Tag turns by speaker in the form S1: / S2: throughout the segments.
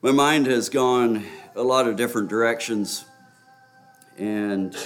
S1: My mind has gone a lot of different directions, and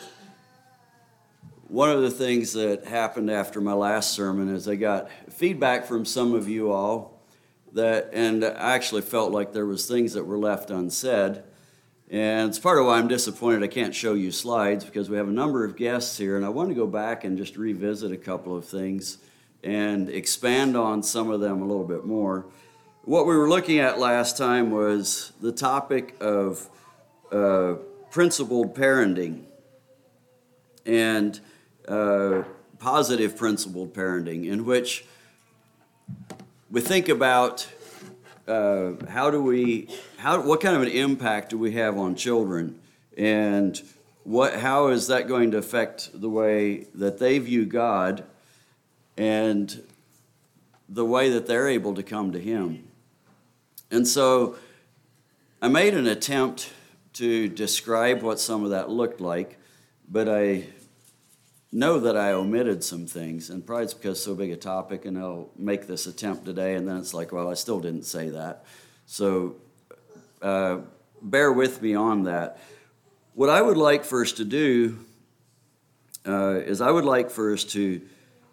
S1: one of the things that happened after my last sermon is I got feedback from some of you all and I actually felt like there was things that were left unsaid, and it's part of why I'm disappointed I can't show you slides, because we have a number of guests here, and I want to go back and just revisit a couple of things and expand on some of them a little bit more. What we were looking at last time was the topic of principled parenting and positive principled parenting, in which we think about what kind of an impact do we have on children, and how is that going to affect the way that they view God and the way that they're able to come to Him. And so I made an attempt to describe what some of that looked like, but I know that I omitted some things, and probably it's because it's so big a topic, and I'll make this attempt today, and then it's like, well, I still didn't say that. So bear with me on that. What I would like for us to do is I would like for us to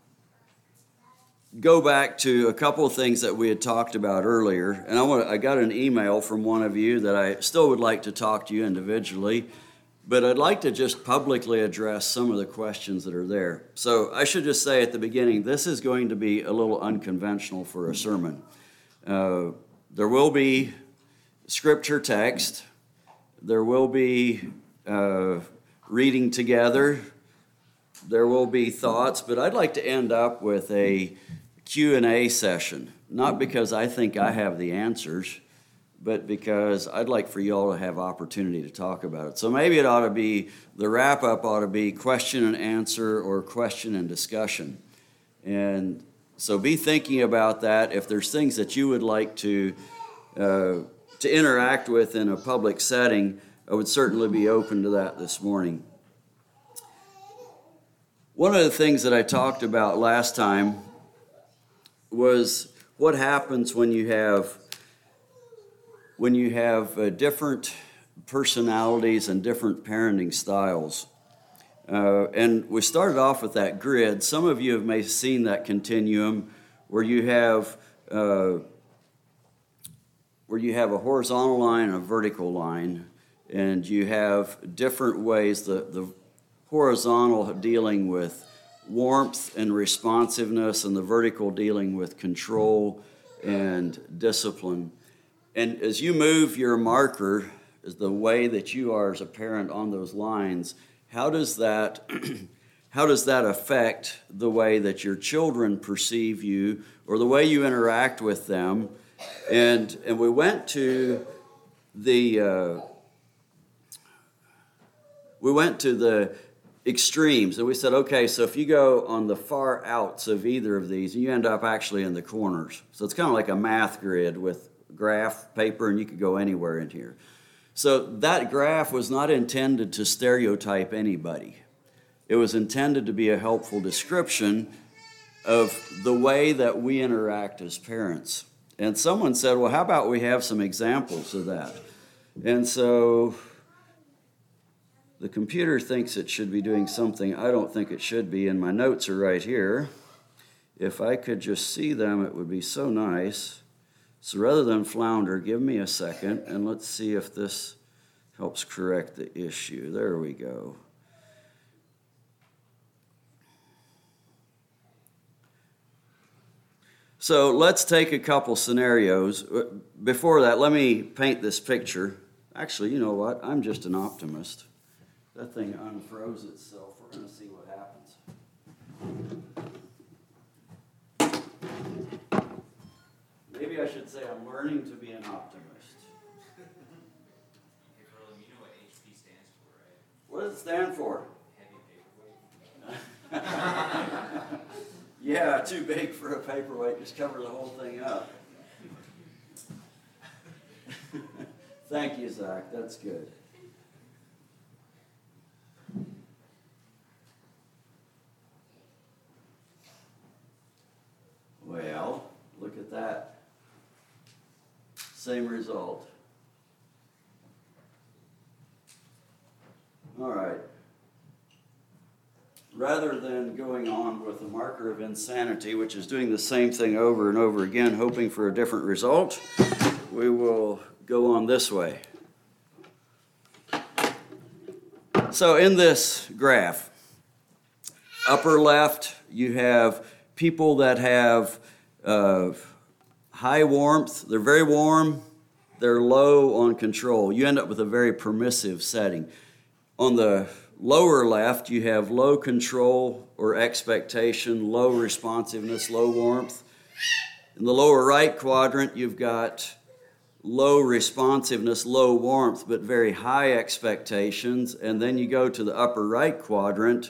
S1: go back to a couple of things that we had talked about earlier, and I got an email from one of you that I still would like to talk to you individually, but I'd like to just publicly address some of the questions that are there. So I should just say at the beginning, this is going to be a little unconventional for a sermon. There will be scripture text, there will be reading together, there will be thoughts, but I'd like to end up with a Q&A session, not because I think I have the answers, but because I'd like for you all to have opportunity to talk about it. So maybe the wrap-up ought to be question and answer or question and discussion. And so be thinking about that. If there's things that you would like to interact with in a public setting, I would certainly be open to that this morning. One of the things that I talked about last time was what happens when you have different personalities and different parenting styles. And we started off with that grid. Some of you may have seen that continuum where you have a horizontal line and a vertical line, and you have different ways. The horizontal dealing with warmth and responsiveness, and the vertical dealing with control and discipline. And as you move your marker, is the way that you are as a parent on those lines, how does that affect the way that your children perceive you or the way you interact with them? And we went to the extremes, and we said, okay, so if you go on the far outs of either of these, you end up actually in the corners. So it's kind of like a math grid with graph paper, and you could go anywhere in here. So that graph was not intended to stereotype anybody. It was intended to be a helpful description of the way that we interact as parents. And someone said, well, how about we have some examples of that? And so the computer thinks it should be doing something I don't think it should be, and my notes are right here. If I could just see them, it would be so nice. So rather than flounder, give me a second, and let's see if this helps correct the issue. There we go. So let's take a couple scenarios. Before that, let me paint this picture. Actually, you know what? I'm just an optimist. That thing unfroze itself. We're going to see what happens. Maybe I should say I'm learning to be an optimist.
S2: Hey, Verlin, you know what HP stands for, right?
S1: What does it stand for?
S2: Heavy paperweight.
S1: Yeah, too big for a paperweight. Just cover the whole thing up. Thank you, Zach. That's good. Well, look at that. Same result. All right. Rather than going on with the marker of insanity, which is doing the same thing over and over again, hoping for a different result, we will go on this way. So in this graph, upper left, you have people that have high warmth. They're very warm. They're low on control. You end up with a very permissive setting. On the lower left, you have low control or expectation, low responsiveness, low warmth. In the lower right quadrant, you've got low responsiveness, low warmth, but very high expectations. And then you go to the upper right quadrant.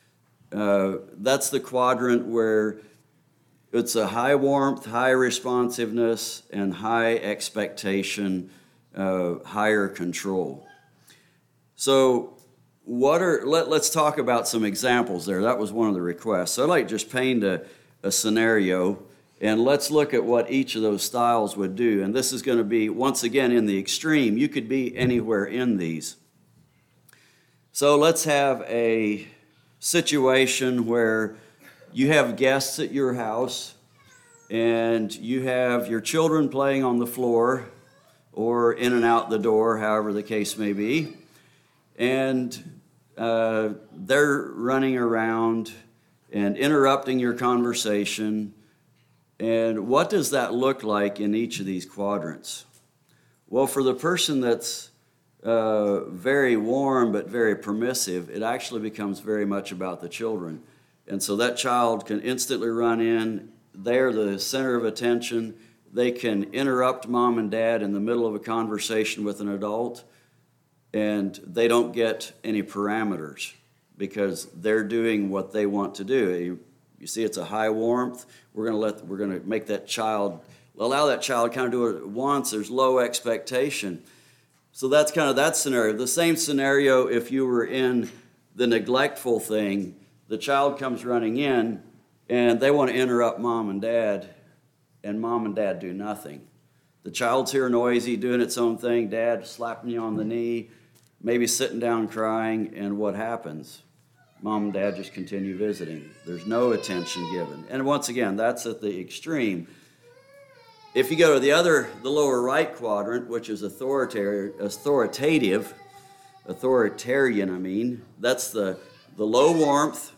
S1: That's the quadrant where it's a high warmth, high responsiveness, and high expectation, higher control. So let's talk about some examples there. That was one of the requests. So I'd like to just paint a scenario, and let's look at what each of those styles would do. And this is going to be, once again, in the extreme. You could be anywhere in these. So let's have a situation where you have guests at your house, and you have your children playing on the floor or in and out the door, however the case may be. And they're running around and interrupting your conversation. And what does that look like in each of these quadrants? Well, for the person that's very warm but very permissive, it actually becomes very much about the children. And so that child can instantly run in. They're the center of attention. They can interrupt mom and dad in the middle of a conversation with an adult, and they don't get any parameters because they're doing what they want to do. You see, it's a high warmth. We're going to make that child, allow that child kind of do what it wants. There's low expectation. So that's kind of that scenario. The same scenario if you were in the neglectful thing. The child comes running in, and they want to interrupt mom and dad do nothing. The child's here noisy, doing its own thing, dad slapping you on the knee, maybe sitting down crying, and what happens? Mom and dad just continue visiting. There's no attention given. And once again, that's at the extreme. If you go to the lower right quadrant, which is authoritarian, that's the low warmth.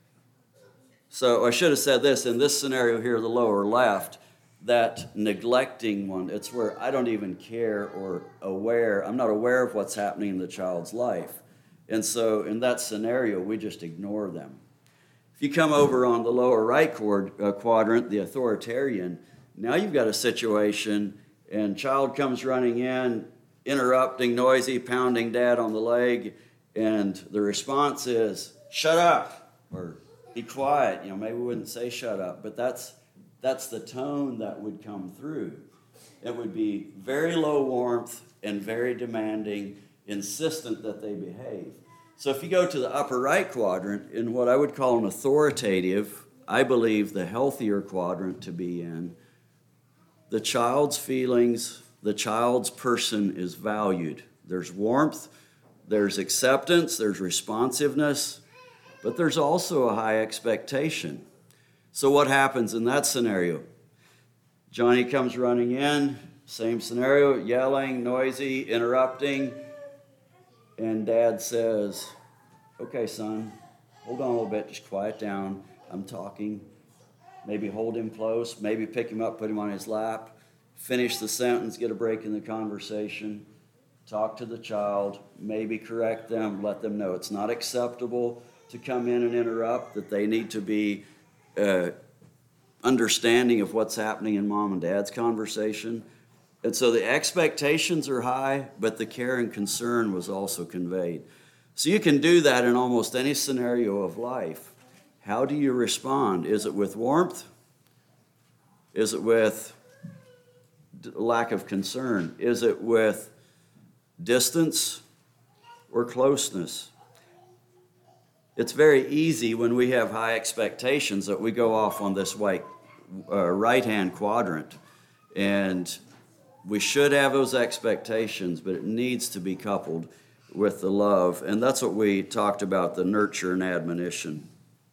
S1: So I should have said this, in this scenario here, the lower left, that neglecting one, it's where I don't even care or I'm not aware of what's happening in the child's life. And so in that scenario, we just ignore them. If you come over on the lower right quadrant, the authoritarian, now you've got a situation, and child comes running in, interrupting, noisy, pounding dad on the leg, and the response is, shut up, or be quiet. Maybe we wouldn't say shut up, but that's the tone that would come through. It would be very low warmth and very demanding, insistent that they behave. So if you go to the upper right quadrant, in what I would call an authoritative, I believe the healthier quadrant to be in, the child's feelings, the child's person is valued. There's warmth, there's acceptance, there's responsiveness, but there's also a high expectation. So what happens in that scenario? Johnny comes running in, same scenario, yelling, noisy, interrupting, and dad says, okay, son, hold on a little bit, just quiet down, I'm talking. Maybe hold him close, maybe pick him up, put him on his lap, finish the sentence, get a break in the conversation, talk to the child, maybe correct them, let them know it's not acceptable to come in and interrupt, that they need to be understanding of what's happening in mom and dad's conversation. And so the expectations are high, but the care and concern was also conveyed. So you can do that in almost any scenario of life. How do you respond? Is it with warmth? Is it with lack of concern? Is it with distance or closeness? It's very easy when we have high expectations that we go off on this right-hand quadrant. And we should have those expectations, but it needs to be coupled with the love. And that's what we talked about, the nurture and admonition.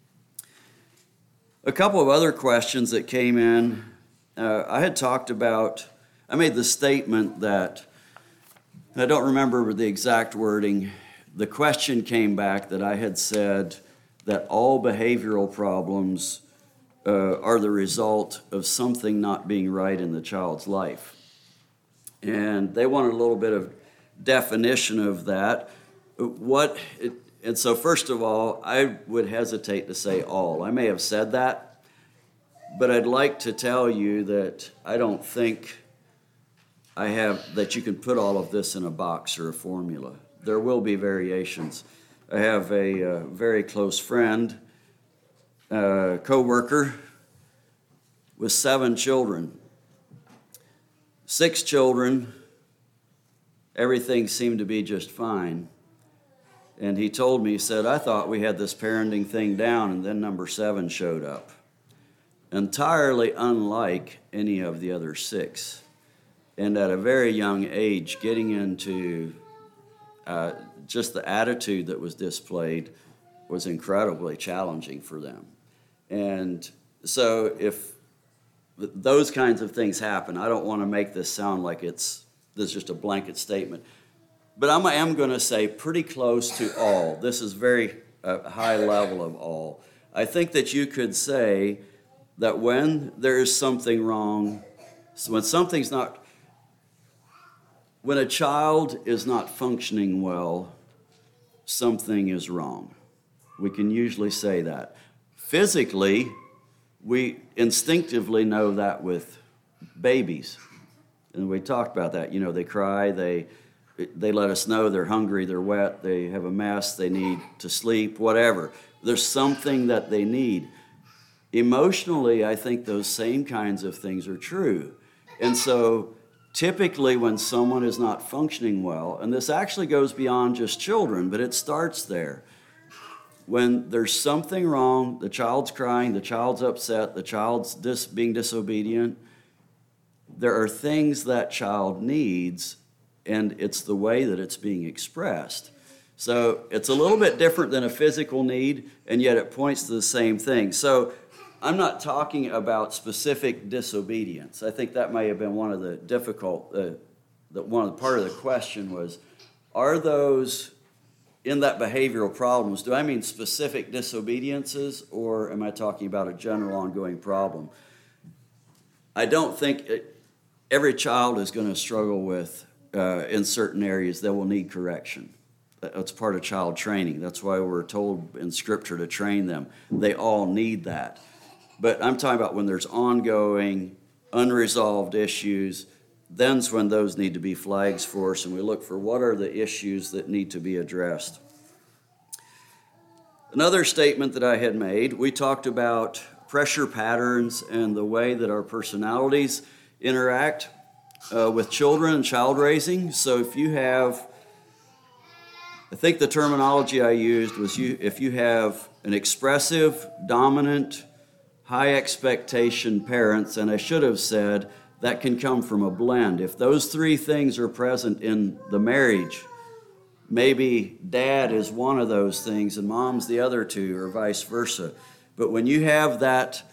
S1: A couple of other questions that came in. I made the statement that, I don't remember the exact wording, the question came back that I had said that all behavioral problems are the result of something not being right in the child's life. And they wanted a little bit of definition of that. And so first of all, I would hesitate to say all. I may have said that, but I'd like to tell you that I don't think that you can put all of this in a box or a formula. There will be variations. I have a very close friend, co-worker with 7 children. 6 children, everything seemed to be just fine. And he told me, he said, I thought we had this parenting thing down, and then number 7 showed up. Entirely unlike any of the other 6. And at a very young age, getting into just the attitude that was displayed was incredibly challenging for them. And so if those kinds of things happen, I don't want to make this sound like this is just a blanket statement. But I am going to say pretty close to all. This is very high level of all. I think that you could say that when there is something wrong, when a child is not functioning well, something is wrong. We can usually say that. Physically, we instinctively know that with babies. And we talked about that. They cry, they let us know they're hungry, they're wet, they have a mess, they need to sleep, whatever. There's something that they need. Emotionally, I think those same kinds of things are true. And so typically when someone is not functioning well, and this actually goes beyond just children, but it starts there. When there's something wrong, the child's crying, the child's upset, the child's being disobedient, there are things that child needs, and it's the way that it's being expressed. So it's a little bit different than a physical need, and yet it points to the same thing. So I'm not talking about specific disobedience. I think that may have been one of the part of the question was, are those in that behavioral problems, do I mean specific disobediences, or am I talking about a general ongoing problem? I don't think every child is going to struggle with, in certain areas, they will need correction. That's part of child training. That's why we're told in Scripture to train them. They all need that. But I'm talking about when there's ongoing, unresolved issues, then's when those need to be flags for us, and we look for what are the issues that need to be addressed. Another statement that I had made, we talked about pressure patterns and the way that our personalities interact with children and child raising. So if you have, I think the terminology I used was if you have an expressive, dominant, high expectation parents, and I should have said that can come from a blend. If those 3 things are present in the marriage, maybe dad is one of those things and mom's the other 2, or vice versa. But when you have that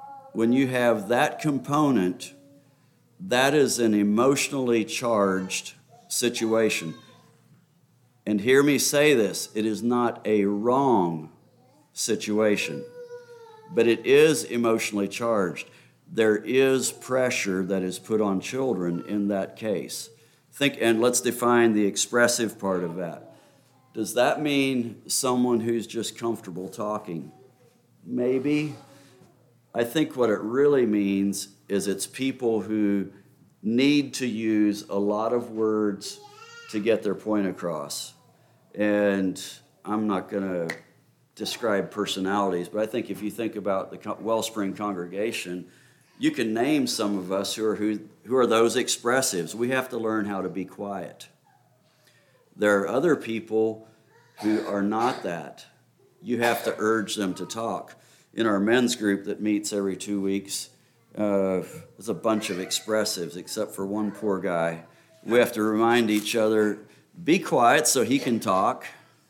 S1: component, that is an emotionally charged situation. And hear me say this, it is not a wrong situation, but it is emotionally charged. There is pressure that is put on children in that case. And let's define the expressive part of that. Does that mean someone who's just comfortable talking? Maybe. I think what it really means is it's people who need to use a lot of words to get their point across. And I'm not going to describe personalities, but I think if you think about the Wellspring congregation, you can name some of us who are those expressives. We have to learn how to be quiet. There are other people who are not that. You have to urge them to talk. In our men's group that meets every 2 weeks, there's a bunch of expressives, except for one poor guy. We have to remind each other Be quiet so he can talk.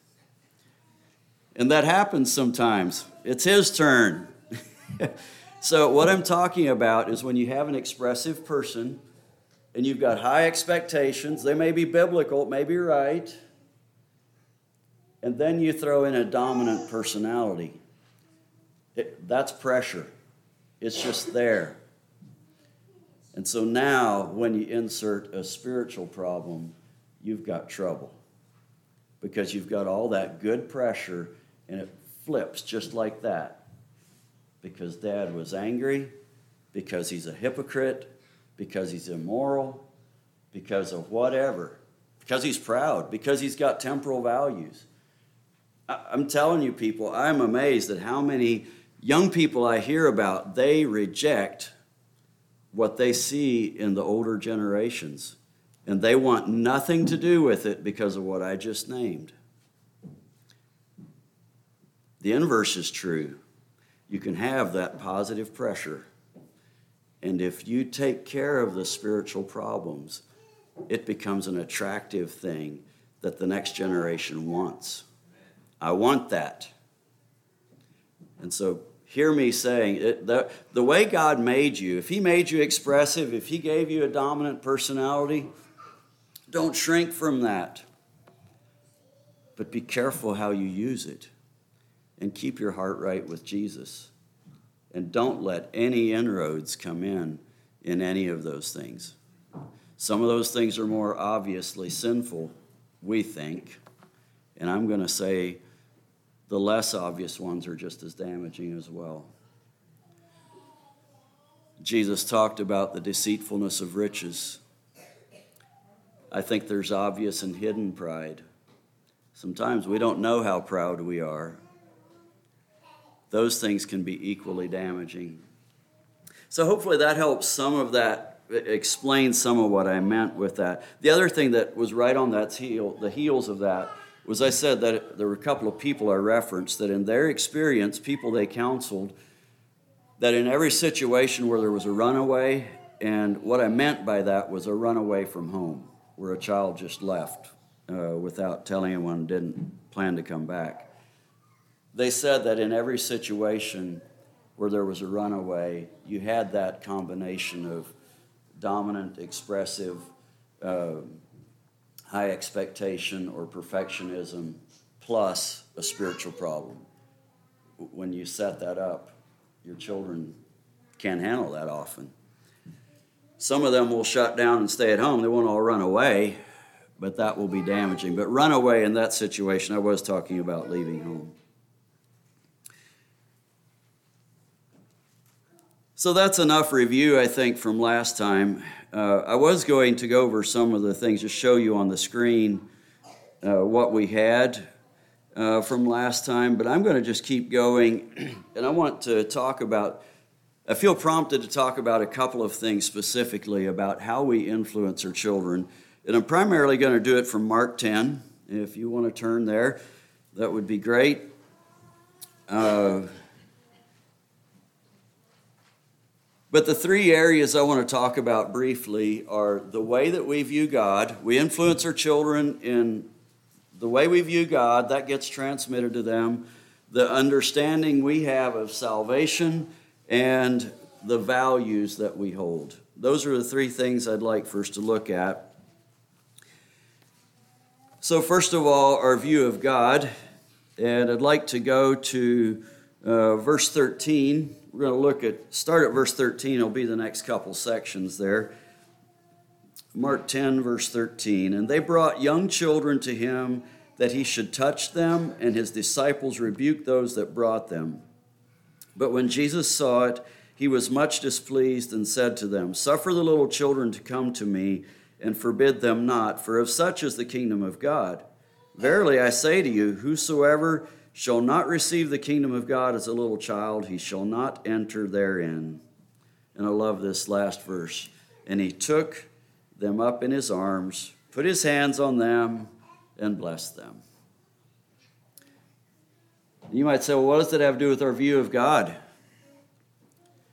S1: And that happens sometimes. It's his turn. So what I'm talking about is when you have an expressive person and you've got high expectations, they may be biblical, it may be right, and then you throw in a dominant personality. That's pressure. It's just there. And so now when you insert a spiritual problem, you've got trouble. Because you've got all that good pressure and it flips just like that. Because dad was angry, because he's a hypocrite, because he's immoral, because of whatever. Because he's proud, because he's got temporal values. I'm telling you people, I'm amazed at how many young people I hear about, they reject what they see in the older generations. And they want nothing to do with it because of what I just named. The inverse is true. You can have that positive pressure. And if you take care of the spiritual problems, it becomes an attractive thing that the next generation wants. I want that. And so hear me saying, the way God made you, if he made you expressive, if he gave you a dominant personality, don't shrink from that. But be careful how you use it. And keep your heart right with Jesus. And don't let any inroads come in any of those things. Some of those things are more obviously sinful, we think. And I'm going to say the less obvious ones are just as damaging as well. Jesus talked about the deceitfulness of riches. I think there's obvious and hidden pride. Sometimes we don't know how proud we are. Those things can be equally damaging. So hopefully that helps some of that, explain some of what I meant with that. The other thing that was right on that the heels of that, was I said that there were a couple of people I referenced that in their experience, people they counseled, that in every situation where there was a runaway, and what I meant by that was a runaway from home, where a child just left without telling anyone, didn't plan to come back. They said that in every situation where there was a runaway, you had that combination of dominant, expressive, high expectation or perfectionism, plus a spiritual problem. When you set that up, your children can't handle that often. Some of them will shut down and stay at home. They won't all run away, but that will be damaging. But run away in that situation, I was talking about leaving home. So that's enough review, I think, from last time. I was going to go over some of the things, just show you on the screen what we had from last time, but I'm going to just keep going, and I want to talk about, I feel prompted to talk about a couple of things specifically about how we influence our children, and I'm primarily going to do it from Mark 10. If you want to turn there, that would be great. But the three areas I want to talk about briefly are the way that we view God. We influence our children in the way we view God. That gets transmitted to them. The understanding we have of salvation and the values that we hold. Those are the three things I'd like first to look at. So first of all, our view of God. And I'd like to go to verse 13. We're going to start at verse 13. It'll be the next couple sections there. Mark 10, verse 13. And they brought young children to him that he should touch them, and his disciples rebuked those that brought them. But when Jesus saw it, he was much displeased and said to them, Suffer the little children to come to me, and forbid them not, for of such is the kingdom of God. Verily I say to you, whosoever shall not receive the kingdom of God as a little child, he shall not enter therein. And I love this last verse. And he took them up in his arms, put his hands on them, and blessed them. You might say, well, what does that have to do with our view of God?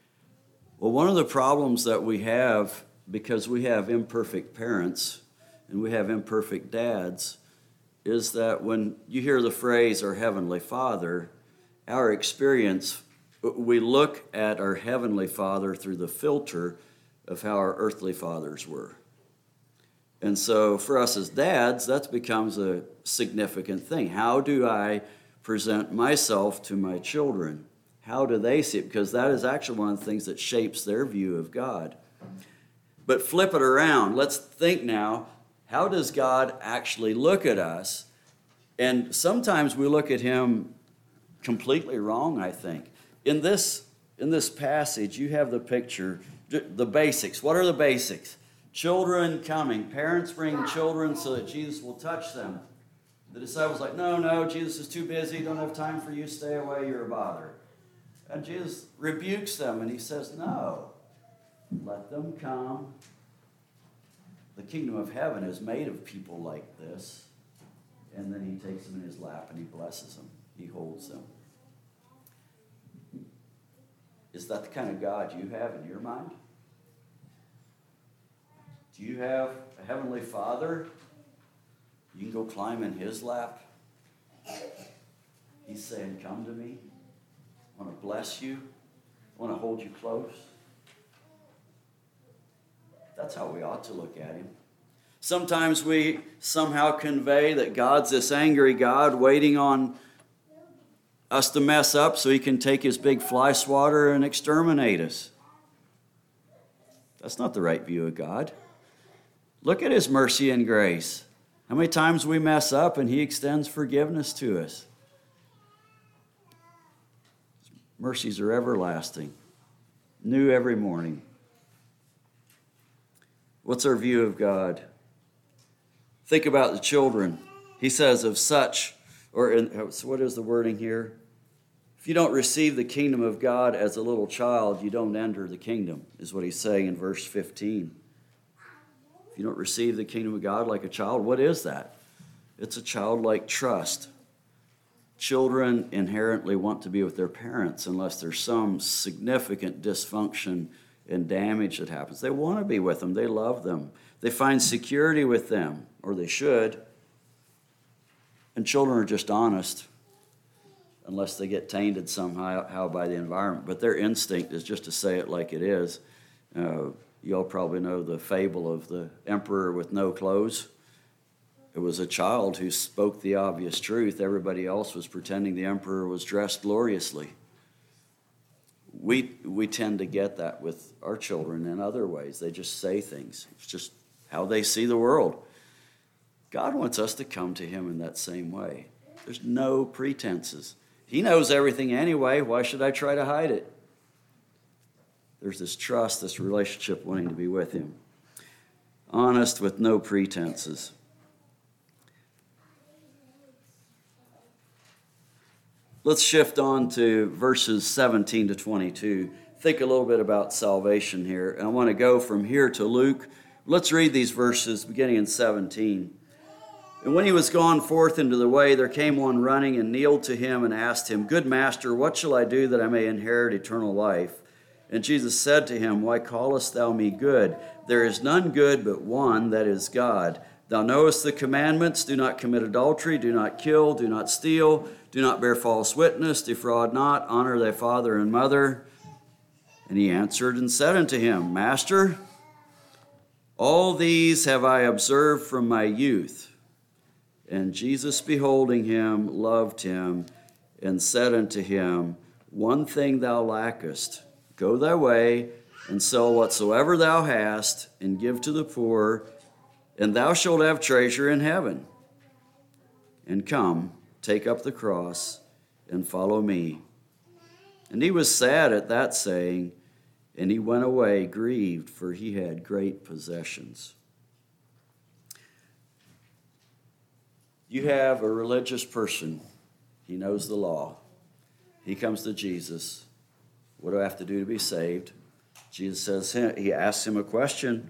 S1: Well, one of the problems that we have, because we have imperfect parents, and we have imperfect dads, is that when you hear the phrase our Heavenly Father, our experience, we look at our Heavenly Father through the filter of how our earthly fathers were. And so for us as dads, that becomes a significant thing. How do I present myself to my children? How do they see it? Because that is actually one of the things that shapes their view of God. But flip it around. Let's think now, how does God actually look at us? And sometimes we look at him completely wrong, I think. In this passage, you have the picture, the basics. What are the basics? Children coming, parents bringing children so that Jesus will touch them. The disciples are like, no, Jesus is too busy, don't have time for you, stay away, you're a bother. And Jesus rebukes them and he says, no, let them come. The kingdom of heaven is made of people like this. And then he takes them in his lap and he blesses them. He holds them. Is that the kind of God you have in your mind? Do you have a heavenly Father? You can go climb in his lap. He's saying, come to me. I want to bless you. I want to hold you close. That's how we ought to look at him. Sometimes we somehow convey that God's this angry God waiting on us to mess up so he can take his big fly swatter and exterminate us. That's not the right view of God. Look at his mercy and grace. How many times we mess up and he extends forgiveness to us. His mercies are everlasting, new every morning. What's our view of God? Think about the children. He says of such, so what is the wording here? If you don't receive the kingdom of God as a little child, you don't enter the kingdom, is what he's saying in verse 15. If you don't receive the kingdom of God like a child, what is that? It's a childlike trust. Children inherently want to be with their parents unless there's some significant dysfunction and damage that happens. They want to be with them. They love them. They find security with them, or they should. And children are just honest unless they get tainted somehow by the environment. But their instinct is just to say it like it is. You all probably know the fable of the emperor with no clothes. It was a child who spoke the obvious truth. Everybody else was pretending the emperor was dressed gloriously. We tend to get that with our children in other ways. They just say things. It's just how they see the world. God wants us to come to him in that same way. There's no pretenses. He knows everything anyway. Why should I try to hide it? There's this trust, this relationship wanting to be with him. Honest with no pretenses. Let's shift on to verses 17 to 22. Think a little bit about salvation here. And I want to go from here to Luke. Let's read these verses beginning in 17. And when he was gone forth into the way, there came one running and kneeled to him and asked him, Good master, what shall I do that I may inherit eternal life? And Jesus said to him, Why callest thou me good? There is none good but one, that is God. Thou knowest the commandments, do not commit adultery, do not kill, do not steal, do not bear false witness, defraud not, honor thy father and mother. And he answered and said unto him, Master, all these have I observed from my youth. And Jesus, beholding him, loved him, and said unto him, One thing thou lackest. Go thy way, and sell whatsoever thou hast, and give to the poor, and thou shalt have treasure in heaven. And come, take up the cross, and follow me. And he was sad at that saying, and he went away grieved, for he had great possessions. You have a religious person. He knows the law. He comes to Jesus. What do I have to do to be saved? Jesus says, he asks him a question.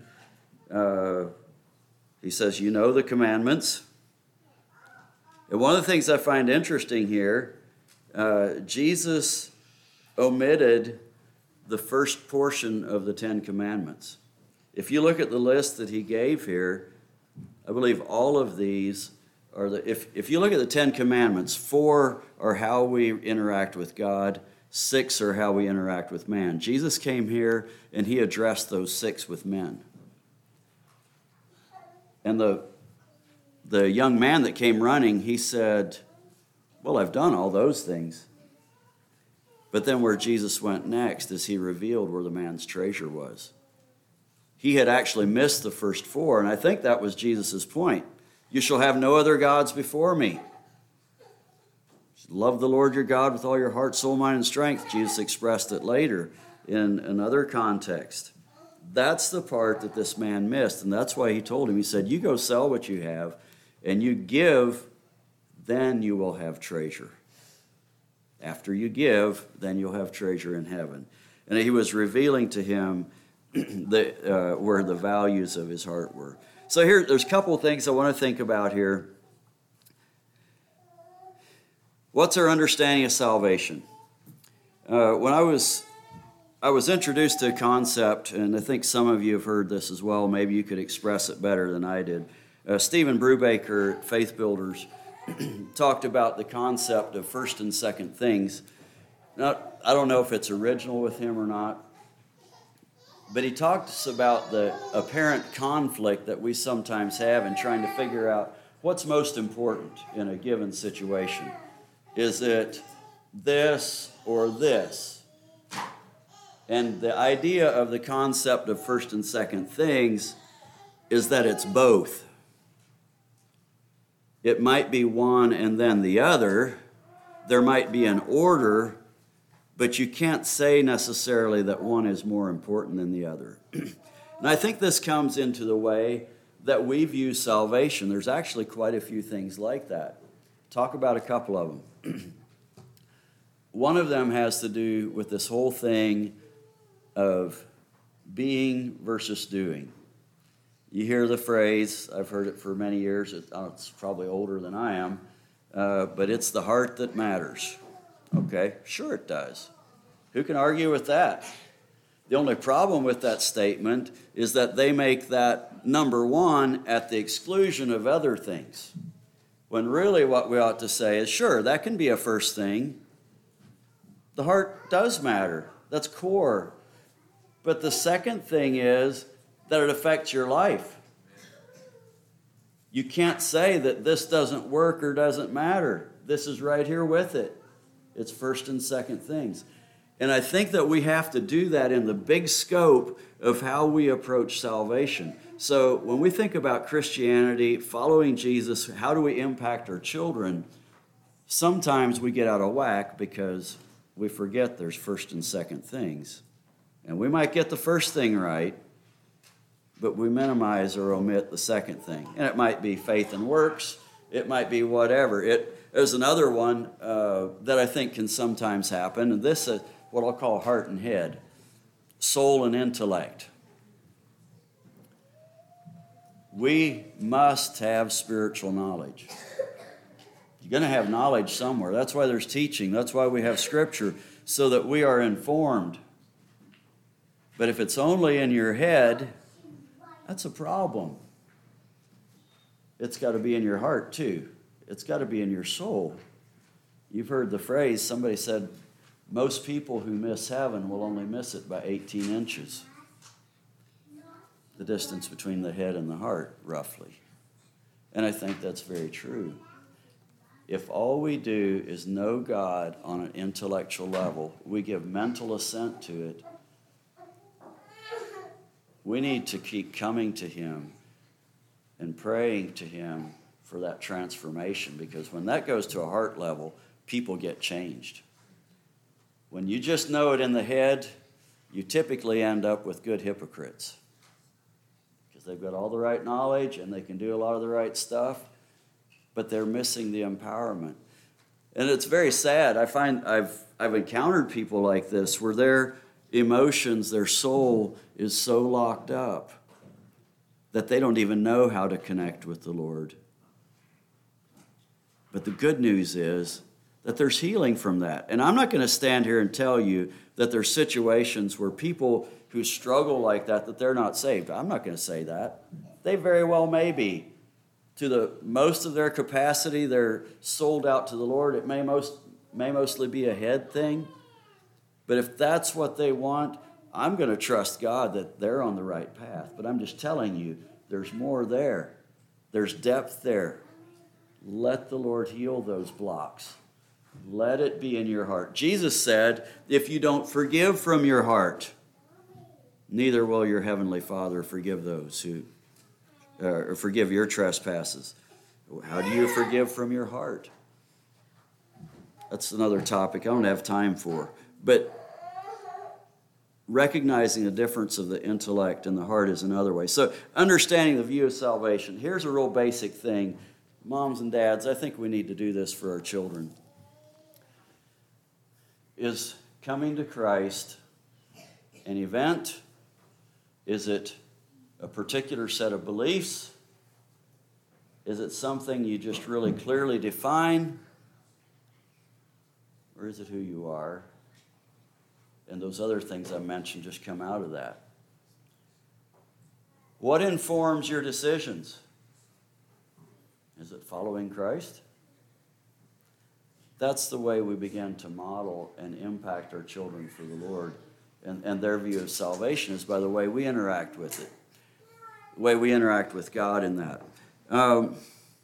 S1: He says, you know the commandments. And one of the things I find interesting here, Jesus omitted the first portion of the Ten Commandments. If you look at the list that he gave here, I believe all of these are if you look at the Ten Commandments, 4 are how we interact with God, 6 are how we interact with man. Jesus came here and he addressed those 6 with men. And the young man that came running, he said, well, I've done all those things. But then where Jesus went next is he revealed where the man's treasure was. He had actually missed the first 4, and I think that was Jesus' point. You shall have no other gods before me. Love the Lord your God with all your heart, soul, mind, and strength. Jesus expressed it later in another context. That's the part that this man missed, and that's why he told him, he said, you go sell what you have, and you give, then you will have treasure. After you give, then you'll have treasure in heaven. And he was revealing to him where the values of his heart were. So there's a couple of things I want to think about here. What's our understanding of salvation? When I was introduced to a concept, and I think some of you have heard this as well, maybe you could express it better than I did. Stephen Brubaker, Faith Builders, talked about the concept of first and second things. Now, I don't know if it's original with him or not, but he talks about the apparent conflict that we sometimes have in trying to figure out what's most important in a given situation. Is it this or this? And the idea of the concept of first and second things is that it's both. It might be one and then the other. There might be an order, but you can't say necessarily that one is more important than the other. And I think this comes into the way that we view salvation. There's actually quite a few things like that. Talk about a couple of them. One of them has to do with this whole thing of being versus doing. You hear the phrase, I've heard it for many years, it's probably older than I am, but it's the heart that matters. Okay, sure it does. Who can argue with that? The only problem with that statement is that they make that number one at the exclusion of other things. When really what we ought to say is, sure, that can be a first thing. The heart does matter. That's core. But the second thing is that it affects your life. You can't say that this doesn't work or doesn't matter. This is right here with it. It's first and second things. And I think that we have to do that in the big scope of how we approach salvation. So when we think about Christianity, following Jesus, how do we impact our children? Sometimes we get out of whack because we forget there's first and second things. And we might get the first thing right, but we minimize or omit the second thing. And it might be faith and works. It might be whatever. There's another one that I think can sometimes happen, and this is what I'll call heart and head, soul and intellect. We must have spiritual knowledge. You're going to have knowledge somewhere. That's why there's teaching. That's why we have Scripture, so that we are informed. But if it's only in your head, that's a problem. It's got to be in your heart, too. It's got to be in your soul. You've heard the phrase, somebody said, most people who miss heaven will only miss it by 18 inches. The distance between the head and the heart, roughly. And I think that's very true. If all we do is know God on an intellectual level, we give mental assent to it, we need to keep coming to Him and praying to Him for that transformation, because when that goes to a heart level, people get changed. When you just know it in the head, you typically end up with good hypocrites, because they've got all the right knowledge and they can do a lot of the right stuff, but they're missing the empowerment. And it's very sad. I find I've encountered people like this where their emotions, their soul is so locked up that they don't even know how to connect with the Lord. But the good news is that there's healing from that. And I'm not going to stand here and tell you that there's situations where people who struggle like that they're not saved. I'm not going to say that. They very well may be. To the most of their capacity, they're sold out to the Lord. It may mostly be a head thing. But if that's what they want, I'm going to trust God that they're on the right path. But I'm just telling you, there's more there. There's depth there. Let the Lord heal those blocks. Let it be in your heart. Jesus said, if you don't forgive from your heart, neither will your heavenly Father forgive those who or forgive your trespasses. How do you forgive from your heart? That's another topic I don't have time for. But recognizing the difference of the intellect and the heart is another way. So understanding the view of salvation. Here's a real basic thing. Moms and dads, I think we need to do this for our children. Is coming to Christ an event? Is it a particular set of beliefs? Is it something you just really clearly define? Or is it who you are? And those other things I mentioned just come out of that. What informs your decisions? Is it following Christ? That's the way we begin to model and impact our children for the Lord. And their view of salvation is by the way we interact with it. The way we interact with God in that. Now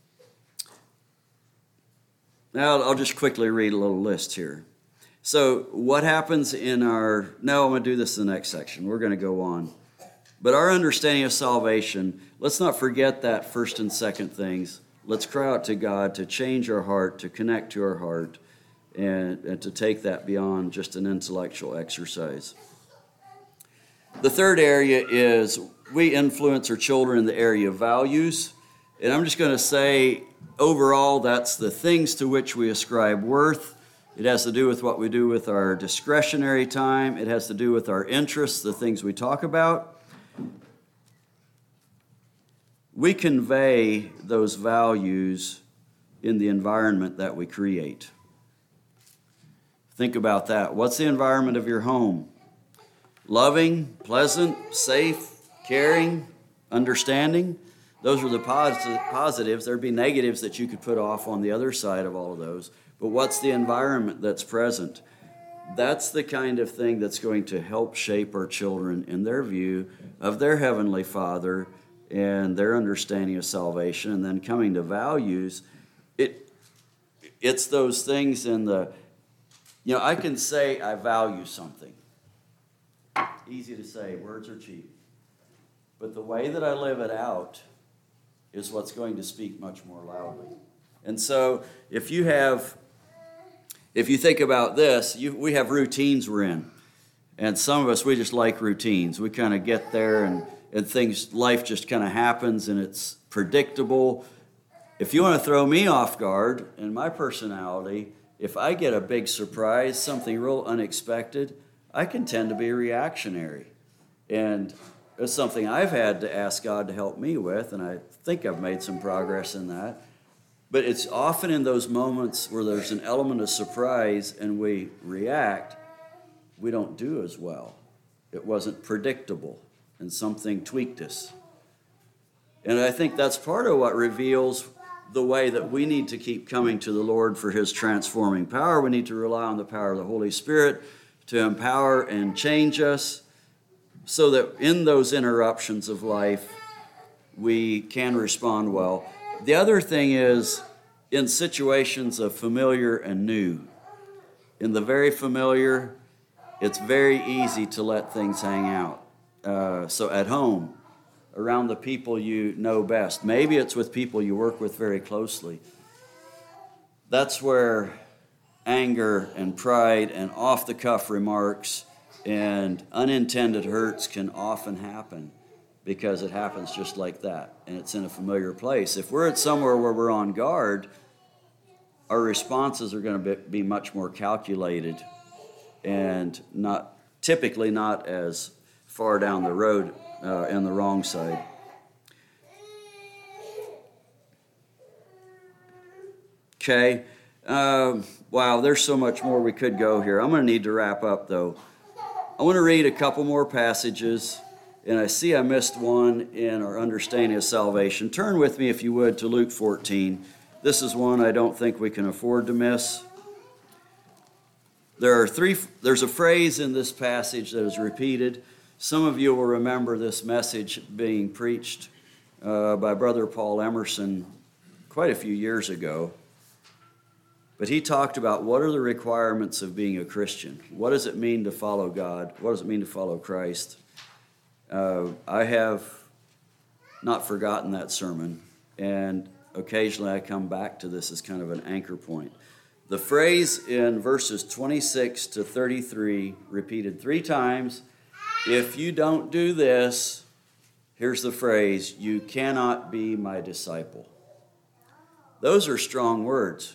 S1: I'll just quickly read a little list here. So what happens in our... No, I'm going to do this in the next section. We're going to go on. But our understanding of salvation, let's not forget that first and second things. Let's cry out to God to change our heart, to connect to our heart, and to take that beyond just an intellectual exercise. The third area is we influence our children in the area of values. And I'm just going to say, overall, that's the things to which we ascribe worth. It has to do with what we do with our discretionary time. It has to do with our interests, the things we talk about. We convey those values in the environment that we create. Think about that. What's the environment of your home? Loving, pleasant, safe, caring, understanding. Those are the positives. There'd be negatives that you could put off on the other side of all of those. But what's the environment that's present? That's the kind of thing that's going to help shape our children in their view of their Heavenly Father and their understanding of salvation. And then coming to values, it's those things in the, I can say I value something. Easy to say, words are cheap. But the way that I live it out is what's going to speak much more loudly. And so if you think about this, we have routines we're in. And some of us, we just like routines. We kind of get there and life just kind of happens and it's predictable. If you want to throw me off guard in my personality, if I get a big surprise, something real unexpected, I can tend to be reactionary. And it's something I've had to ask God to help me with, and I think I've made some progress in that. But it's often in those moments where there's an element of surprise and we react, we don't do as well. It wasn't predictable, and something tweaked us. And I think that's part of what reveals the way that we need to keep coming to the Lord for His transforming power. We need to rely on the power of the Holy Spirit to empower and change us so that in those interruptions of life, we can respond well. The other thing is in situations of familiar and new. In the very familiar, it's very easy to let things hang out. So at home, around the people you know best. Maybe it's with people you work with very closely. That's where anger and pride and off-the-cuff remarks and unintended hurts can often happen because it happens just like that, and it's in a familiar place. If we're at somewhere where we're on guard, our responses are going to be much more calculated and typically not as far down the road on the wrong side. Okay. Wow, there's so much more we could go here. I'm going to need to wrap up, though. I want to read a couple more passages, And I see I missed one in our understanding of salvation. Turn with me, if you would, to Luke 14. This is one I don't think we can afford to miss. There's a phrase in this passage that is repeated. Some of you will remember this message being preached by Brother Paul Emerson quite a few years ago. But he talked about what are the requirements of being a Christian. What does it mean to follow God? What does it mean to follow Christ? I have not forgotten that sermon, and occasionally I come back to this as kind of an anchor point. The phrase in verses 26 to 33, repeated 3 times, if you don't do this, here's the phrase, you cannot be my disciple. Those are strong words.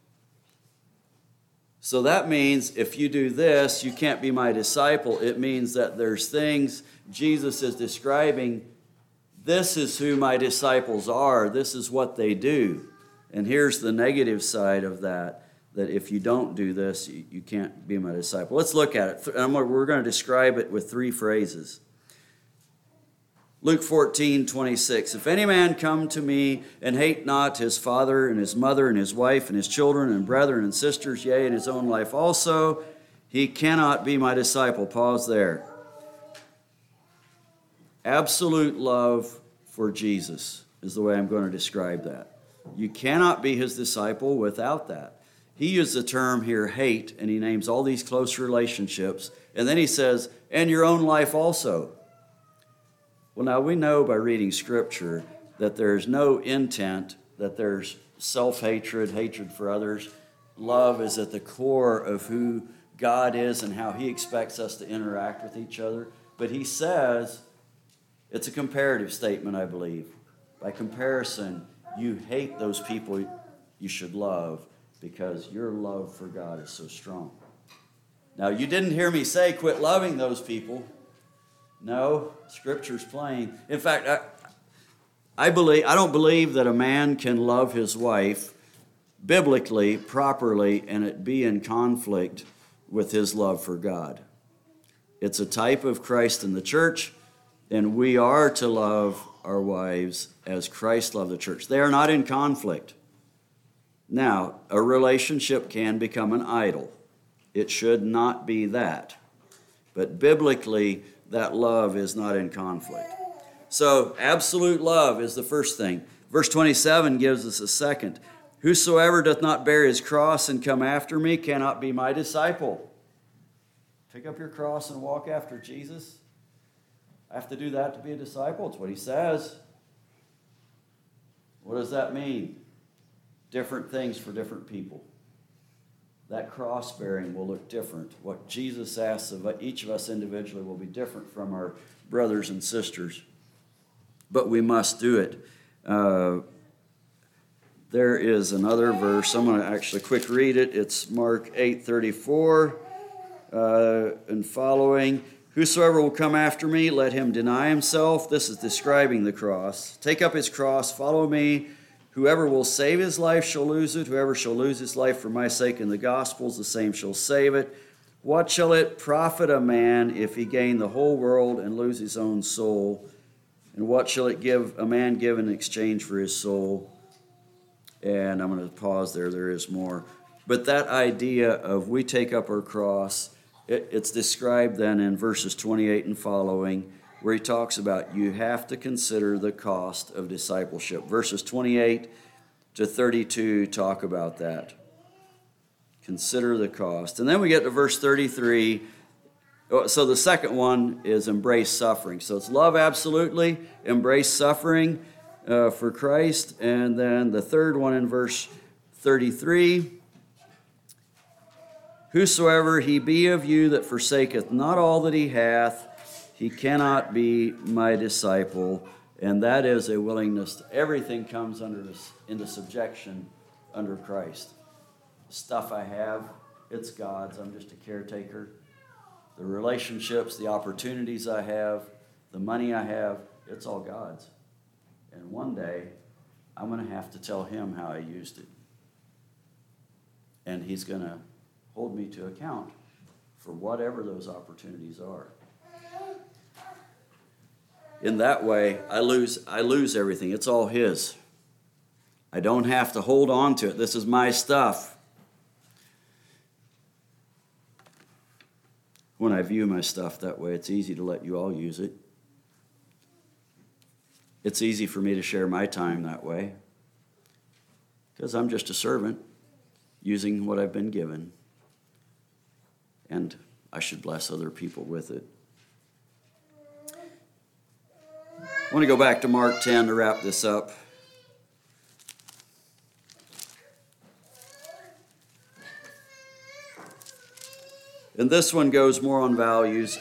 S1: So that means if you do this, you can't be my disciple. It means that there's things Jesus is describing. This is who my disciples are. This is what they do. And here's the negative side of that if you don't do this, you can't be my disciple. Let's look at it. We're going to describe it with 3 phrases. Luke 14:26. If any man come to me and hate not his father and his mother and his wife and his children and brethren and sisters, yea, and his own life also, he cannot be my disciple. Pause there. Absolute love for Jesus is the way I'm going to describe that. You cannot be his disciple without that. He used the term here, hate, and he names all these close relationships. And then he says, and your own life also. Well, now we know by reading Scripture that there's no intent, that there's self-hatred, hatred for others. Love is at the core of who God is and how he expects us to interact with each other. But he says, it's a comparative statement, I believe. By comparison, you hate those people you should love because your love for God is so strong. Now, you didn't hear me say quit loving those people. No, Scripture's plain. In fact, I don't believe that a man can love his wife biblically, properly, and it be in conflict with his love for God. It's a type of Christ in the church, and we are to love our wives as Christ loved the church. They are not in conflict. Now, a relationship can become an idol. It should not be that. But biblically, that love is not in conflict. So, absolute love is the first thing. Verse 27 gives us a second. Whosoever doth not bear his cross and come after me cannot be my disciple. Pick up your cross and walk after Jesus. I have to do that to be a disciple. It's what he says. What does that mean? Different things for different people. That cross-bearing will look different. What Jesus asks of each of us individually will be different from our brothers and sisters. But we must do it. There is another verse. I'm going to actually quick read it. It's Mark 8:34 and following. Whosoever will come after me, let him deny himself. This is describing the cross. Take up his cross, follow me. Whoever will save his life shall lose it. Whoever shall lose his life for my sake in the Gospels, the same shall save it. What shall it profit a man if he gain the whole world and lose his own soul? And what shall it give a man give in exchange for his soul? And I'm going to pause there. There is more. But that idea of we take up our cross, it's described then in verses 28 and following, where he talks about you have to consider the cost of discipleship. Verses 28 to 32 talk about that. Consider the cost. And then we get to verse 33. So the second one is embrace suffering. So it's love absolutely, embrace suffering for Christ. And then the third one in verse 33. Whosoever he be of you that forsaketh not all that he hath, he cannot be my disciple. And that is a willingness. Everything comes into subjection under Christ. The stuff I have, it's God's. I'm just a caretaker. The relationships, the opportunities I have, the money I have, it's all God's. And one day, I'm going to have to tell him how I used it. And he's going to hold me to account for whatever those opportunities are. In that way, I lose everything. It's all his. I don't have to hold on to it. This is my stuff. When I view my stuff that way, it's easy to let you all use it. It's easy for me to share my time that way because I'm just a servant using what I've been given. And I should bless other people with it. I want to go back to Mark 10 to wrap this up. And this one goes more on values.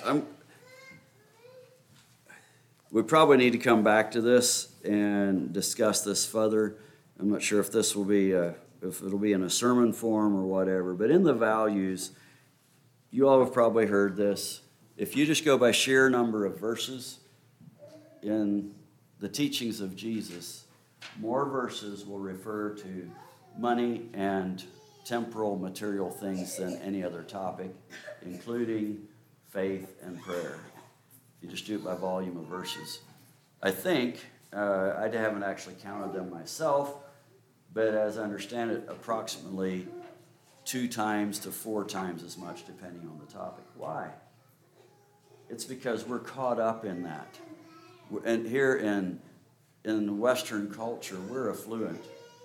S1: We probably need to come back to this and discuss this further. I'm not sure if this will be if it'll be in a sermon form or whatever. But in the values, you all have probably heard this. If you just go by sheer number of verses in the teachings of Jesus, more verses will refer to money and temporal material things than any other topic, including faith and prayer. You just do it by volume of verses. I think, I haven't actually counted them myself, but as I understand it, approximately 2 times to 4 times as much, depending on the topic. Why? It's because we're caught up in that. And here in Western culture, we're affluent.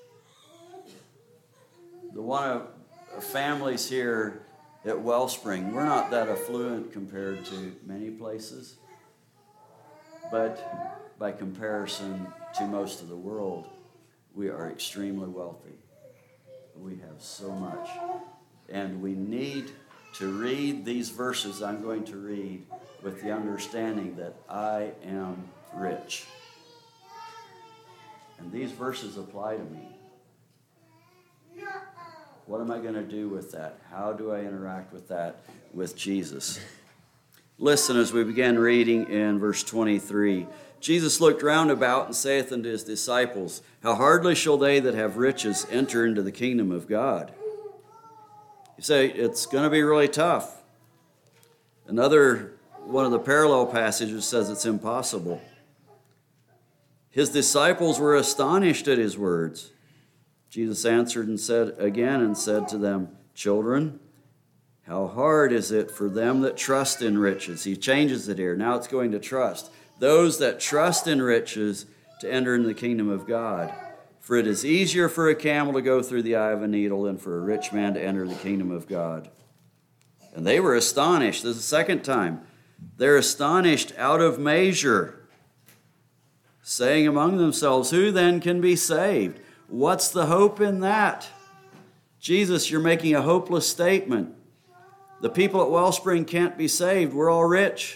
S1: The one of families here at Wellspring, we're not that affluent compared to many places, but by comparison to most of the world, we are extremely wealthy. We have so much. And we need to read these verses I'm going to read with the understanding that I am rich. And these verses apply to me. What am I going to do with that? How do I interact with that with Jesus? Listen as we begin reading in verse 23. Jesus looked round about and saith unto his disciples, How hardly shall they that have riches enter into the kingdom of God? You say, it's going to be really tough. Another one of the parallel passages says it's impossible. His disciples were astonished at his words. Jesus answered and said again and said to them, Children, how hard is it for them that trust in riches? He changes it here. Now it's going to trust. Those that trust in riches to enter into the kingdom of God. For it is easier for a camel to go through the eye of a needle than for a rich man to enter the kingdom of God. And they were astonished. This is the second time. They're astonished out of measure, saying among themselves, Who then can be saved? What's the hope in that? Jesus, you're making a hopeless statement. The people at Wellspring can't be saved. We're all rich.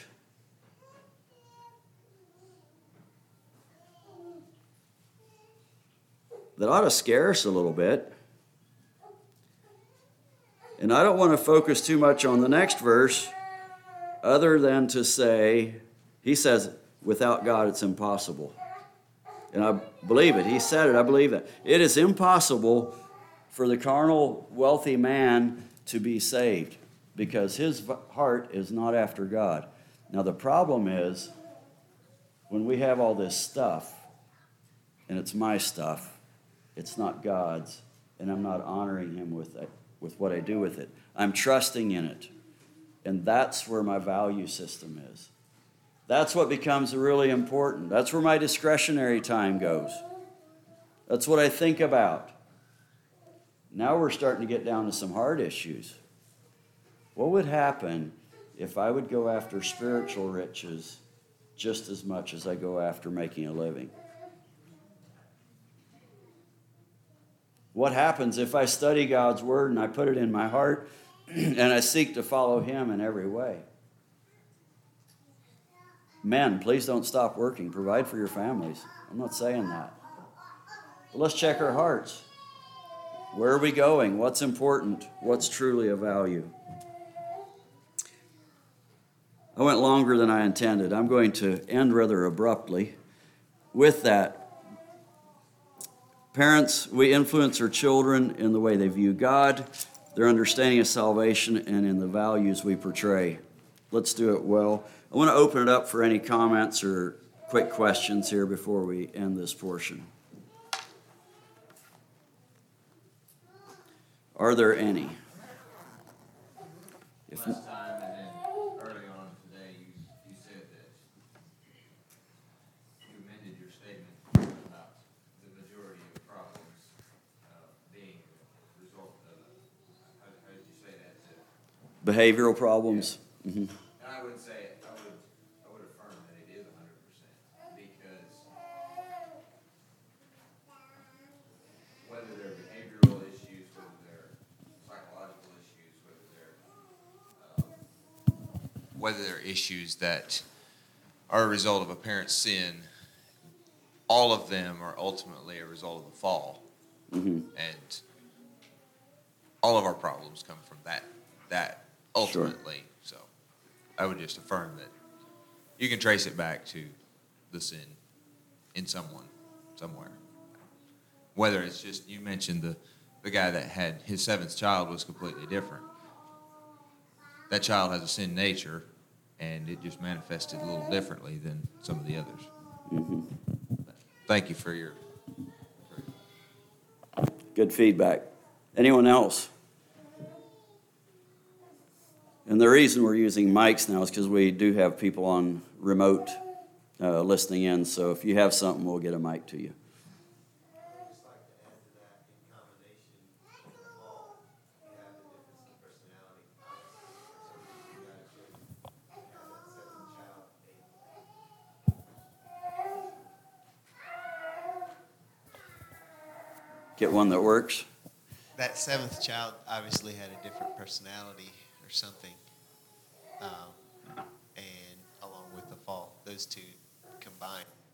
S1: That ought to scare us a little bit. And I don't want to focus too much on the next verse, other than to say, he says, without God it's impossible. And I believe it. He said it. I believe that. It is impossible for the carnal, wealthy man to be saved because his heart is not after God. Now, the problem is when we have all this stuff, and it's my stuff, it's not God's, and I'm not honoring him with what I do with it. I'm trusting in it. And that's where my value system is. That's what becomes really important. That's where my discretionary time goes. That's what I think about. Now we're starting to get down to some hard issues. What would happen if I would go after spiritual riches just as much as I go after making a living? What happens if I study God's word and I put it in my heart and I seek to follow him in every way? Men, please don't stop working. Provide for your families. I'm not saying that. But let's check our hearts. Where are we going? What's important? What's truly of value? I went longer than I intended. I'm going to end rather abruptly with that. Parents, we influence our children in the way they view God, their understanding of salvation, and in the values we portray. Let's do it well. I want to open it up for any comments or quick questions here before we end this portion. Are there any? If,
S2: Last time and then early on today, you said that you amended your statement about the majority of problems being a result of, how did you say that?
S1: behavioral problems? Mhm.
S2: And I would say, I would affirm that it is 100%, because whether they're behavioral issues, whether they're psychological issues, whether they're issues that are a result of a parent's sin, all of them are ultimately a result of the fall.
S1: Mhm.
S2: And all of our problems come from that ultimately. So I would just affirm that you can trace it back to the sin in someone, somewhere. Whether it's just, you mentioned the guy that had his seventh child was completely different. That child has a sin nature, and it just manifested a little differently than some of the others. But thank you for your...
S1: Good feedback. Anyone else? And the reason we're using mics now is because we do have people on remote listening in. So if you have something, we'll get a mic to you.
S3: I'd just like to add to that, in combination with the fall, you have the difference in personality. Obviously, you guys should have that second child.
S1: Get one that works.
S3: That seventh child obviously had a different personality or something, and along with the fall, those two combined